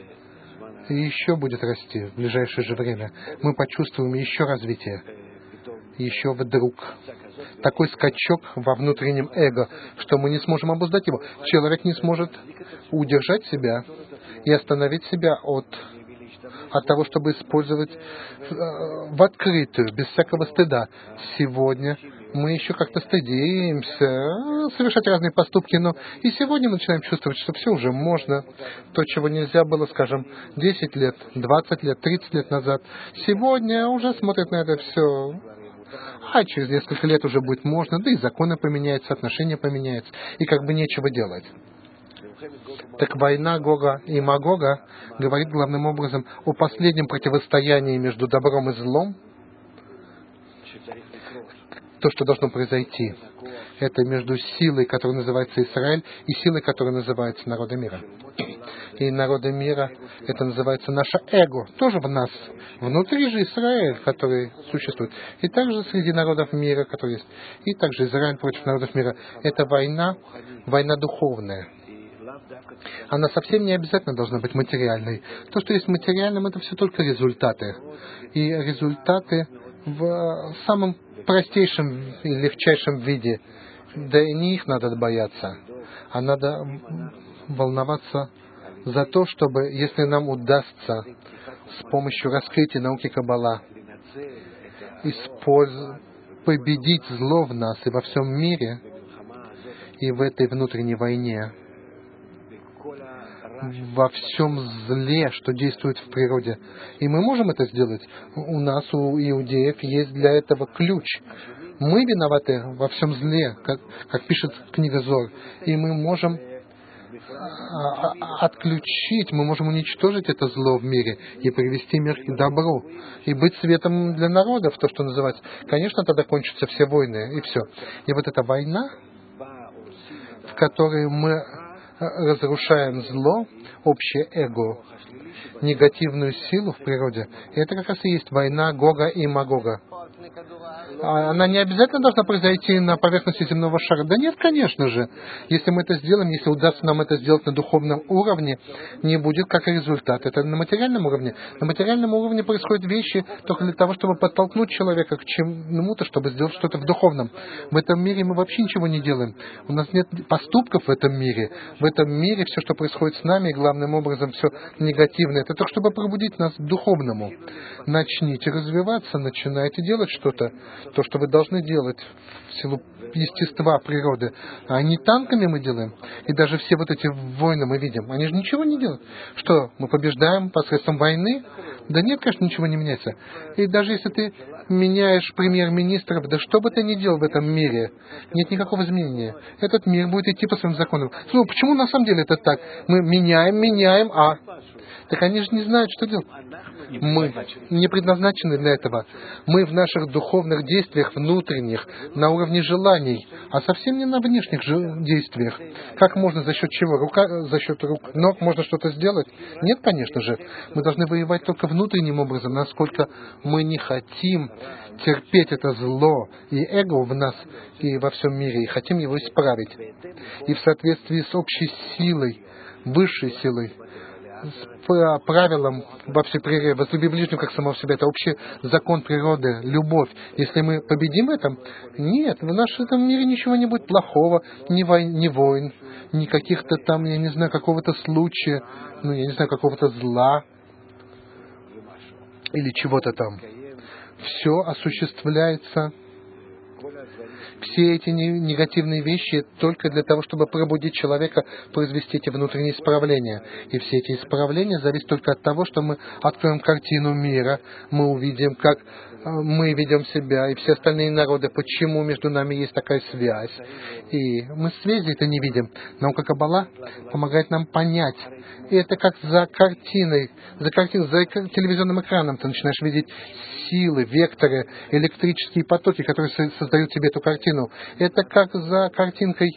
A: И еще будет расти в ближайшее же время. Мы почувствуем еще развитие, еще вдруг такой скачок во внутреннем эго, что мы не сможем обуздать его. Человек не сможет удержать себя и остановить себя от того, чтобы использовать в открытую, без всякого стыда. Сегодня мы еще как-то стыдимся совершать разные поступки, но и сегодня мы начинаем чувствовать, что все уже можно. То, чего нельзя было, скажем, 10 лет, 20 лет, 30 лет назад, сегодня уже смотрят на это все. А через несколько лет уже будет можно, да и законы поменяются, отношения поменяются, и как бы нечего делать. Так война Гога и Магога говорит главным образом о последнем противостоянии между добром и злом. То, что должно произойти, это между силой, которая называется Израиль, и силой, которая называется народы мира. И народы мира, это называется наше эго, тоже в нас. Внутри же Израиль, который существует. И также среди народов мира, которые есть. И также Израиль против народов мира. Это война духовная. Она совсем не обязательно должна быть материальной. То, что есть материальным, это все только результаты. И результаты в самом простейшем и легчайшем виде. Да и не их надо бояться, а надо волноваться за то, чтобы, если нам удастся с помощью раскрытия науки Каббала победить зло в нас и во всем мире, и в этой внутренней войне, во всем зле, что действует в природе. И мы можем это сделать. У нас, у иудеев, есть для этого ключ. Мы виноваты во всем зле, как пишет книга Зор. И мы можем отключить, мы можем уничтожить это зло в мире и привести мир к добру. И быть светом для народов, то, что называется. Конечно, тогда кончатся все войны, и все. И вот эта война, в которой мы разрушаем зло, общее эго, негативную силу в природе, и это как раз и есть война Гога и Магога. Она не обязательно должна произойти на поверхности земного шара. Да нет, конечно же. Если мы это сделаем, если удастся нам это сделать на духовном уровне, не будет как результат. Это на материальном уровне. На материальном уровне происходят вещи только для того, чтобы подтолкнуть человека к чему-то, чтобы сделать что-то в духовном. В этом мире мы вообще ничего не делаем. У нас нет поступков в этом мире. В этом мире все, что происходит с нами, главным образом все негативное, это только чтобы пробудить нас к духовному. Начните развиваться, начинайте делать что-то. То, что вы должны делать в силу естества природы. А не танками мы делаем. И даже все вот эти войны мы видим. Они же ничего не делают. Что, мы побеждаем посредством войны? Да нет, конечно, ничего не меняется. И даже если ты меняешь премьер-министров, да что бы ты ни делал в этом мире, нет никакого изменения. Этот мир будет идти по своим законам. Ну, почему на самом деле это так? Мы меняем, так они же не знают, что делать. Мы не предназначены для этого. Мы в наших духовных действиях внутренних, на уровне желаний, а совсем не на внешних действиях. Как можно, за счет чего? За счет рук, ног можно что-то сделать? Нет, конечно же. Мы должны воевать только внутренним образом, насколько мы не хотим терпеть это зло и эго в нас и во всем мире, и хотим его исправить. И в соответствии с общей силой, высшей силой, с правилом во всей природе, возлюби ближнего как самого себя, это общий закон природы, любовь. Если мы победим в этом, нет, в нашем мире ничего не будет плохого, ни войн, ни каких-то там, я не знаю, какого-то случая, какого-то зла или чего-то там. Все осуществляется. Все эти негативные вещи только для того, чтобы пробудить человека, произвести эти внутренние исправления. И все эти исправления зависят только от того, что мы откроем картину мира, мы увидим, как мы ведем себя, и все остальные народы, почему между нами есть такая связь. И мы связи это не видим. Наука Каббала помогает нам понять. И это как за картиной, за телевизионным экраном ты начинаешь видеть силы, векторы, электрические потоки, которые создают тебе эту картину. Это как за картинкой,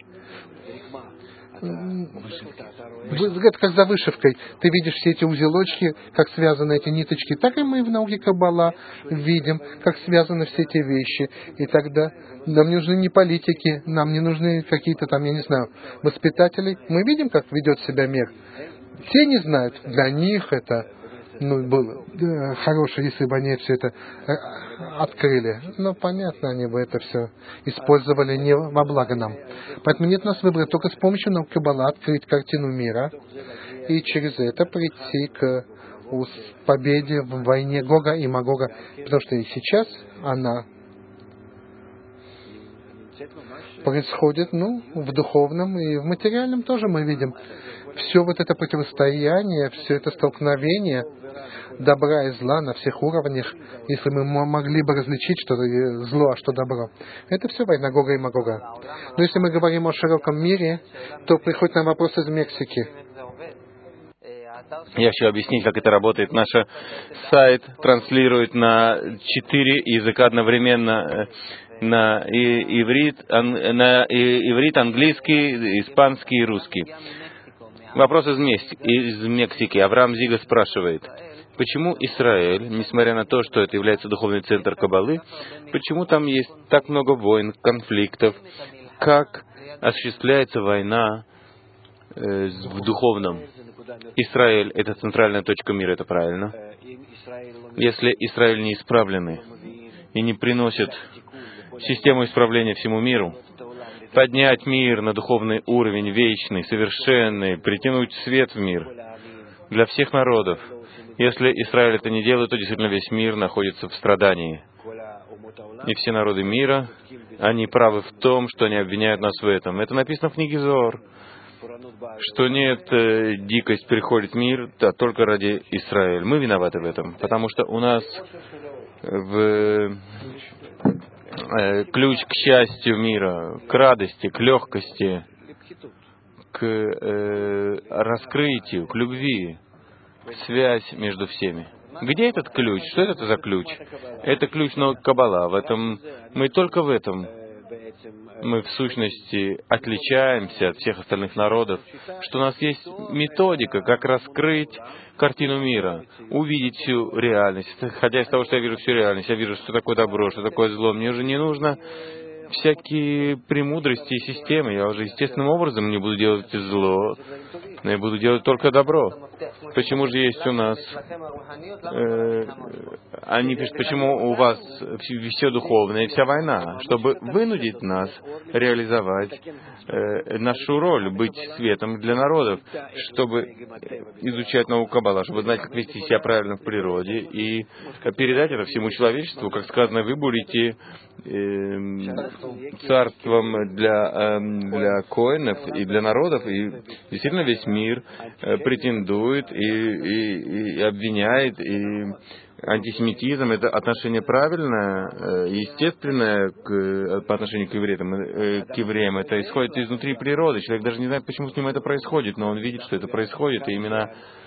A: это как за вышивкой. Ты видишь все эти узелочки, как связаны эти ниточки. Так и мы в науке Каббала видим, как связаны все эти вещи. И тогда нам не нужны не политики, нам не нужны какие-то там, воспитатели. Мы видим, как ведет себя мир. Те не знают, для них это было хорошее, если бы они все это открыли. Но понятно, они бы это все использовали не во благо нам. Поэтому нет у нас выбора, только с помощью науки Каббала открыть картину мира и через это прийти к победе в войне Гога и Магога. Потому что и сейчас она происходит, в духовном и в материальном тоже мы видим. все вот это противостояние, все это столкновение добра и зла на всех уровнях, если мы могли бы различить, что зло, а что добро. Это все война Гога и Магога. Но если мы говорим о широком мире, то приходит нам вопрос из Мексики.
C: Я хочу объяснить, как это работает. Наш сайт транслирует на 4 языка одновременно. На иврит, английский, испанский и русский. Вопрос из Мексики. Авраам Зига спрашивает, почему Израиль, несмотря на то, что это является духовный центр Каббалы, почему там есть так много войн, конфликтов, как осуществляется война в духовном? Израиль — это центральная точка мира, это правильно? Если Израиль не исправленный и не приносит систему исправления всему миру, поднять мир на духовный уровень, вечный, совершенный, притянуть свет в мир для всех народов. Если Израиль это не делает, то действительно весь мир находится в страдании. И все народы мира, они правы в том, что они обвиняют нас в этом. Это написано в книге Зоар, что нет, дикость приходит в мир, а только ради Израиля. Мы виноваты в этом, потому что у нас ключ к счастью мира, к радости, к легкости, к раскрытию, к любви, связь между всеми. Где этот ключ? Что это за ключ? Это ключ Каббала. Мы только в этом. Мы в сущности отличаемся от всех остальных народов, что у нас есть методика, как раскрыть картину мира, увидеть всю реальность. Исходя из того, что я вижу всю реальность, я вижу, что такое добро, что такое зло. Мне уже не нужно всякие премудрости и системы. Я уже естественным образом не буду делать зло, но я буду делать только добро. Почему же есть у нас... Они пишут, почему у вас все духовное и вся война? Чтобы вынудить нас реализовать нашу роль, быть светом для народов, чтобы изучать науку Каббала, чтобы знать, как вести себя правильно в природе и передать это всему человечеству. Как сказано, вы будете царством для коинов и для народов, и действительно весь мир претендует и обвиняет, и антисемитизм — это отношение правильное, естественное по отношению к евреям. Это исходит изнутри природы. Человек даже не знает, почему с ним это происходит, но он видит, что это происходит, и именно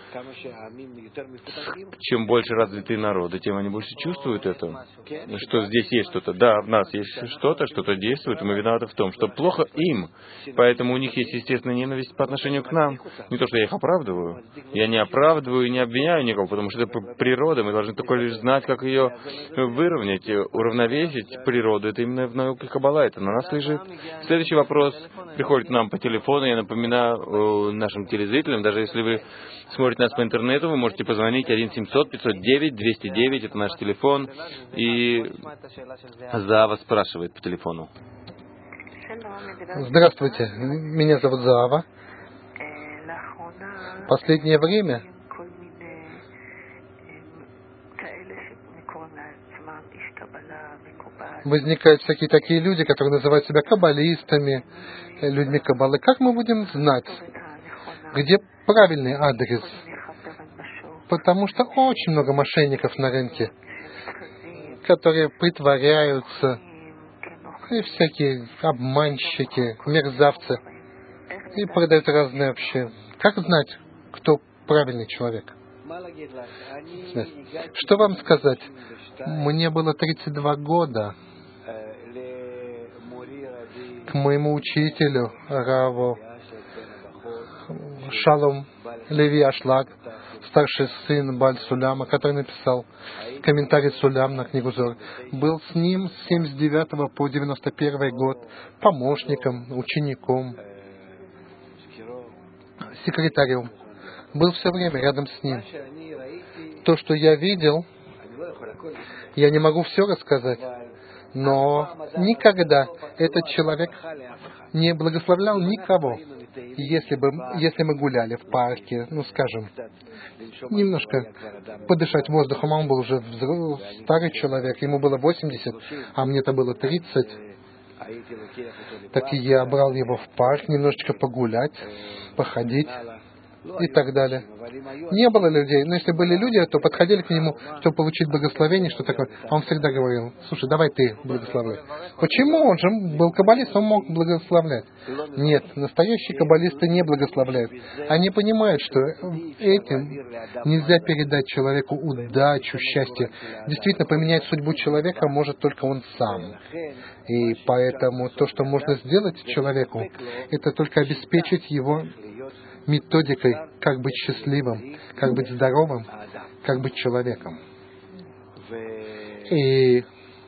C: чем больше развитые народы, тем они больше чувствуют это, что здесь есть что-то. Да, в нас есть что-то действует, и мы виноваты в том, что плохо им. Поэтому у них есть естественная ненависть по отношению к нам. Не то, что я их оправдываю. Я не оправдываю и не обвиняю никого, потому что это природа. Мы должны только лишь знать, как ее выровнять, уравновесить природу. Это именно в науке Каббала, это на нас лежит. Следующий вопрос приходит нам по телефону. Я напоминаю нашим телезрителям, даже если вы смотрите нас по интернету, вы можете позвонить 1-700-509-209, это наш телефон, и Зава спрашивает по телефону.
A: Здравствуйте, меня зовут Зава. В последнее время возникают всякие такие люди, которые называют себя каббалистами, людьми Каббалы. Как мы будем знать, где правильный адрес? Потому что очень много мошенников на рынке, которые притворяются, и всякие обманщики, мерзавцы, и продают разные вообще. Как знать, кто правильный человек? Что вам сказать? Мне было 32 года. К моему учителю, Раву Шалом Леви Ашлаг, старший сын Баль Суляма, который написал комментарий Сулям на книгу Зор, был с ним с 79 по 91 год помощником, учеником, секретарем. Был все время рядом с ним. То, что я видел, я не могу все рассказать, но никогда этот человек не благословлял никого. Если мы гуляли в парке, скажем, немножко подышать воздухом, а он был уже старый человек, ему было 80, а мне-то было 30, так и я брал его в парк немножечко погулять, походить, и так далее. Не было людей, но если были люди, то подходили к нему, чтобы получить благословение, что такое. А он всегда говорил: слушай, давай ты благословляй. Почему? Он же был каббалист, он мог благословлять. Нет, настоящие каббалисты не благословляют. Они понимают, что этим нельзя передать человеку удачу, счастье. Действительно, поменять судьбу человека может только он сам. И поэтому то, что можно сделать человеку, это только обеспечить его методикой, как быть счастливым, как быть здоровым, как быть человеком. И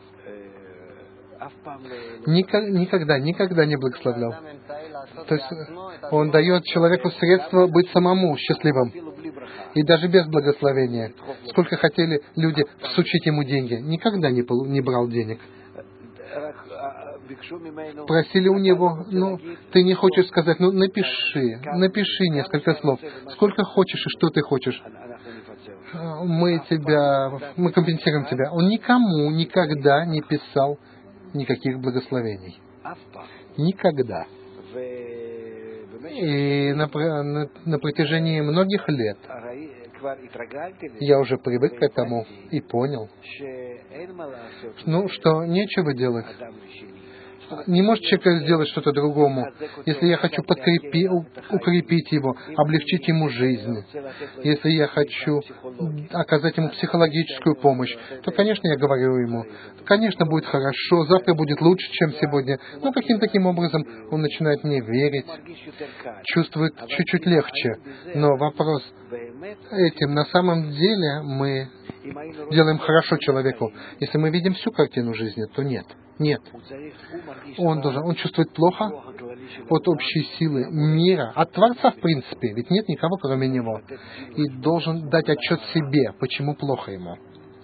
A: никогда не благословлял. То есть он дает человеку средства быть самому счастливым. И даже без благословения. Сколько хотели люди всучить ему деньги, никогда не брал денег. Просили у него: ты не хочешь сказать, напиши несколько слов. Сколько хочешь и что ты хочешь. Мы компенсируем тебя. Он никому никогда не писал никаких благословений. Никогда. И на протяжении многих лет я уже привык к этому и понял, что нечего делать. Не может человек сделать что-то другому. Если я хочу укрепить его, облегчить ему жизнь, если я хочу оказать ему психологическую помощь, то, конечно, я говорю ему: конечно, будет хорошо, завтра будет лучше, чем сегодня. Но каким таким образом он начинает мне верить, чувствует чуть-чуть легче. Но вопрос этим: на самом деле мы делаем хорошо человеку. Если мы видим всю картину жизни, то нет. Нет. Он чувствует плохо от общей силы мира, от Творца, в принципе, ведь нет никого, кроме него. И должен дать отчет себе, почему плохо ему.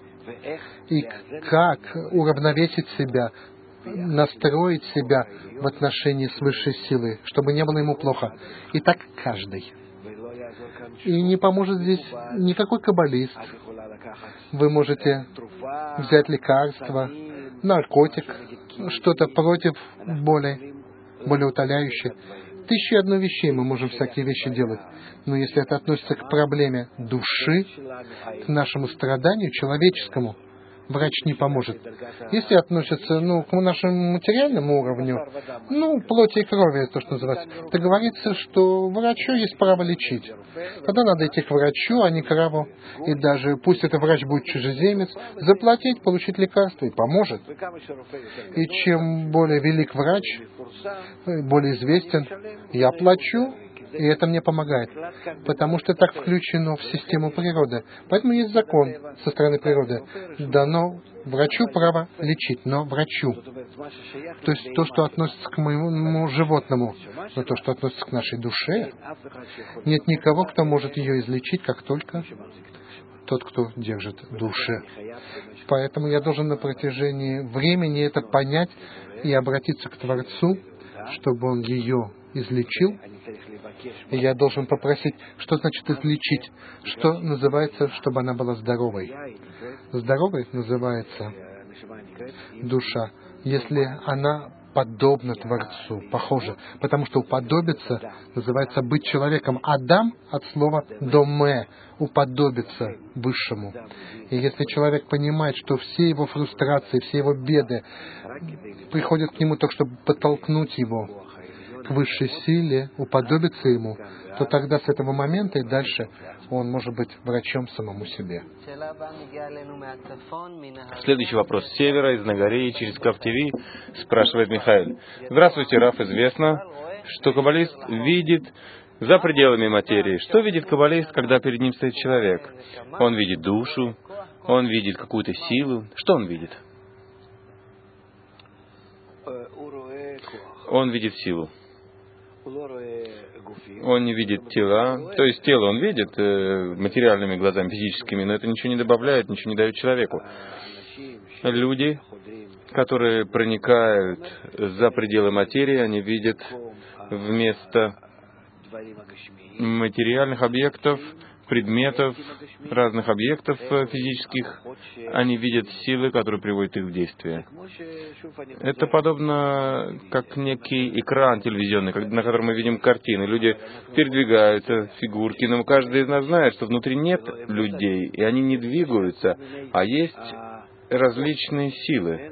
A: И как уравновесить себя, настроить себя в отношении с высшей силой, чтобы не было ему плохо. И так каждый. И не поможет здесь никакой каббалист. Вы можете взять лекарство, наркотик, что-то против боли, болеутоляющее. 1001 вещей мы можем всякие вещи делать. Но если это относится к проблеме души, к нашему страданию человеческому, врач не поможет. Если относится, к нашему материальному уровню, плоти и крови, то, что называется, то говорится, что врачу есть право лечить. Тогда надо идти к врачу, а не к рабу. И даже пусть это врач будет чужеземец, заплатить, получить лекарство, и поможет. И чем более велик врач, более известен, я плачу, и это мне помогает, потому что так включено в систему природы. Поэтому есть закон со стороны природы. Дано врачу право лечить, но врачу. То есть то, что относится к моему животному, но то, что относится к нашей душе, нет никого, кто может ее излечить, как только тот, кто держит души. Поэтому я должен на протяжении времени это понять и обратиться к Творцу, чтобы Он ее излечил. И я должен попросить, что значит излечить, что называется, чтобы она была здоровой. Здоровой называется душа, если она подобна Творцу, похожа. Потому что уподобиться называется быть человеком. Адам от слова «доме», уподобиться Высшему. И если человек понимает, что все его фрустрации, все его беды приходят к нему только, чтобы подтолкнуть его к высшей силе, уподобиться ему, то тогда с этого момента и дальше он может быть врачом самому себе.
C: Следующий вопрос с севера, из Нагореи, через Кав ТВ, спрашивает Михаил. Здравствуйте, Раф, известно, что каббалист видит за пределами материи. Что видит каббалист, когда перед ним стоит человек? Он видит душу, он видит какую-то силу. Что он видит? Он видит силу. Он не видит тела. То есть тело он видит материальными глазами, физическими, но это ничего не добавляет, ничего не дает человеку. Люди, которые проникают за пределы материи, они видят вместо материальных объектов предметов, разных объектов физических, они видят силы, которые приводят их в действие. Это подобно как некий экран телевизионный, на котором мы видим картины. Люди передвигаются, фигурки, но каждый из нас знает, что внутри нет людей, и они не двигаются, а есть различные силы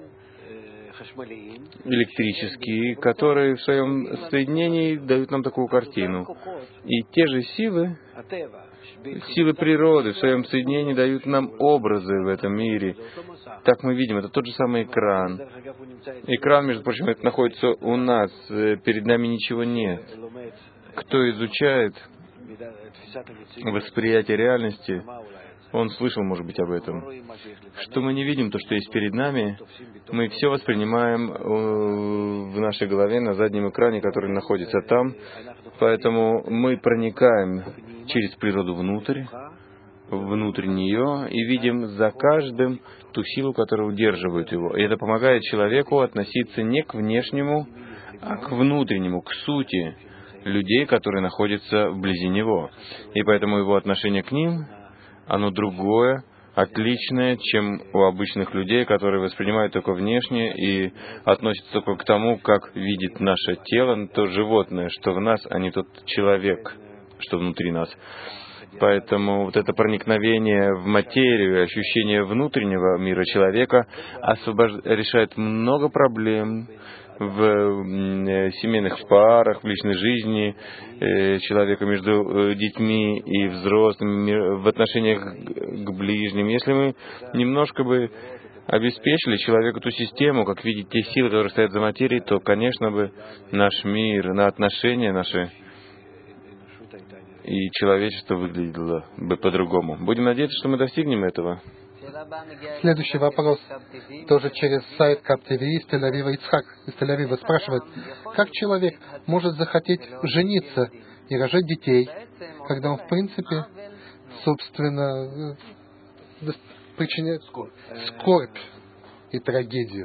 C: электрические, которые в своем соединении дают нам такую картину. И те же силы, силы природы в своем соединении дают нам образы в этом мире. Так мы видим, это тот же самый экран. Экран, между прочим, это находится у нас, перед нами ничего нет. Кто изучает восприятие реальности, он слышал, может быть, об этом. Что мы не видим то, что есть перед нами, мы все воспринимаем в нашей голове на заднем экране, который находится там. Поэтому мы проникаем через природу внутрь нее, и видим за каждым ту силу, которая удерживает его. И это помогает человеку относиться не к внешнему, а к внутреннему, к сути людей, которые находятся вблизи него. И поэтому его отношение к ним, оно другое, отличное, чем у обычных людей, которые воспринимают только внешне и относятся только к тому, как видит наше тело, то животное, что в нас, а не тот человек, что внутри нас. Поэтому вот это проникновение в материю, ощущение внутреннего мира человека решает много проблем в семейных парах, в личной жизни человека между детьми и взрослыми, в отношениях к ближним. Если мы немножко бы обеспечили человеку ту систему, как видеть те силы, которые стоят за материей, то, конечно бы, наш мир, на отношения наши и человечество выглядело бы по-другому. Будем надеяться, что мы достигнем этого.
A: Следующий вопрос, тоже через сайт КАП-ТВ из Тель-Авива. Ицхак из Тель-Авива спрашивает, как человек может захотеть жениться и рожать детей, когда он, в принципе, собственно, причиняет скорбь и трагедию.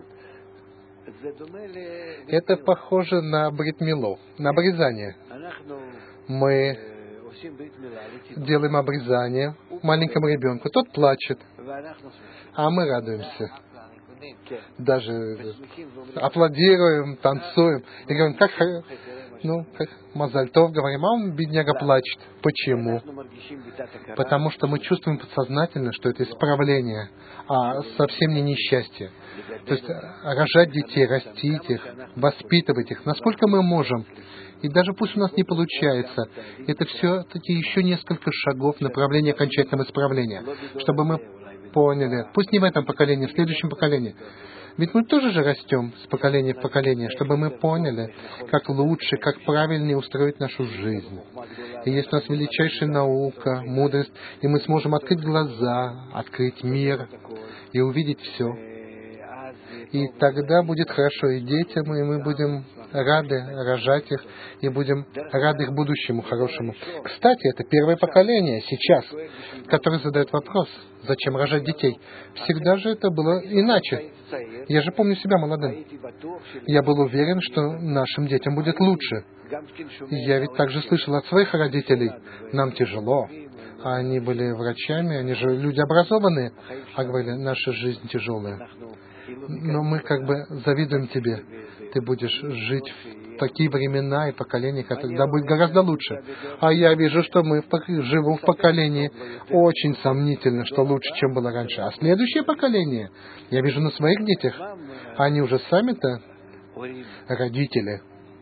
A: Это похоже на брит-мило, на обрезание. Мы делаем обрезание маленькому ребенку, тот плачет, а мы радуемся. Даже аплодируем, танцуем. И говорим, как Мазаль Тов, говорим, а он, бедняга, плачет. Почему? Потому что мы чувствуем подсознательно, что это исправление, а совсем не несчастье. То есть рожать детей, растить их, воспитывать их, насколько мы можем. И даже пусть у нас не получается, это все-таки еще несколько шагов в направлении окончательного исправления, чтобы мы поняли, пусть не в этом поколении, в следующем поколении. Ведь мы тоже же растем с поколения в поколение, чтобы мы поняли, как лучше, как правильнее устроить нашу жизнь. И есть у нас величайшая наука, мудрость, и мы сможем открыть глаза, открыть мир и увидеть все. И тогда будет хорошо и детям, и мы будем рады рожать их, и будем рады их будущему хорошему. Кстати, это первое поколение сейчас, которое задает вопрос, зачем рожать детей. Всегда же это было иначе. Я же помню себя молодым. Я был уверен, что нашим детям будет лучше. Я ведь также слышал от своих родителей, нам тяжело. А они были врачами, они же люди образованные, а говорили, наша жизнь тяжелая. Но мы как бы завидуем тебе. Ты будешь жить в такие времена и поколения, когда будет гораздо лучше. А я вижу, что мы живем в поколении очень сомнительно, что лучше, чем было раньше. А следующее поколение, я вижу на своих детях, они уже сами-то родители,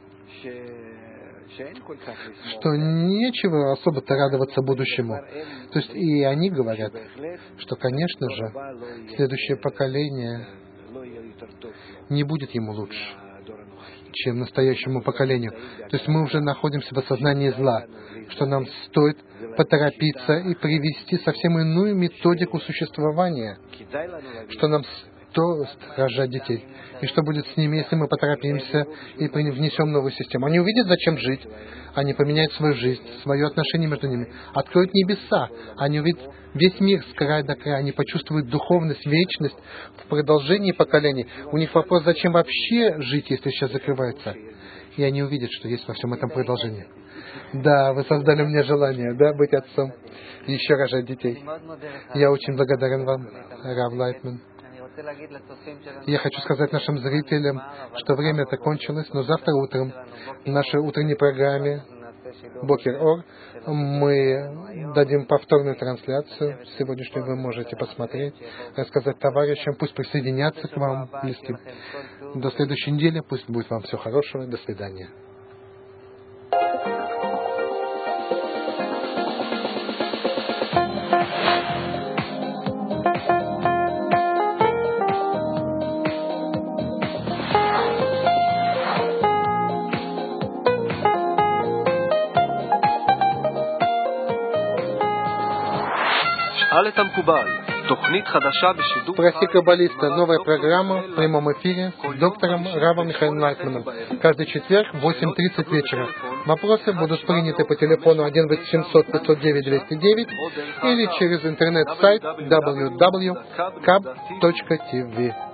A: что нечего особо-то радоваться будущему. То есть и они говорят, что, конечно же, следующее поколение не будет ему лучше, чем настоящему поколению. То есть мы уже находимся в осознании зла, что нам стоит поторопиться и привести совсем иную методику существования, что нам кто рожать детей. И что будет с ними, если мы поторопимся и внесем новую систему. Они увидят, зачем жить. Они поменяют свою жизнь, свое отношение между ними. Откроют небеса. Они увидят весь мир с края до края. Они почувствуют духовность, вечность в продолжении поколений. У них вопрос, зачем вообще жить, если сейчас закрывается. И они увидят, что есть во всем этом продолжение. Да, вы создали мне желание, да, быть отцом и еще рожать детей. Я очень благодарен вам, Рав Лайтман. Я хочу сказать нашим зрителям, что время это кончилось, но завтра утром в нашей утренней программе Бокер Ор мы дадим повторную трансляцию. Сегодняшнюю вы можете посмотреть, рассказать товарищам, пусть присоединятся к вам близким. До следующей недели, пусть будет вам всего хорошего. До свидания. Спроси каббалиста. Новая программа в прямом эфире с доктором Равом Михаилом Лайтманом. Каждый четверг в 8:30 вечера. Вопросы будут приняты по телефону 1-800-509-209 или через интернет-сайт www.kab.tv.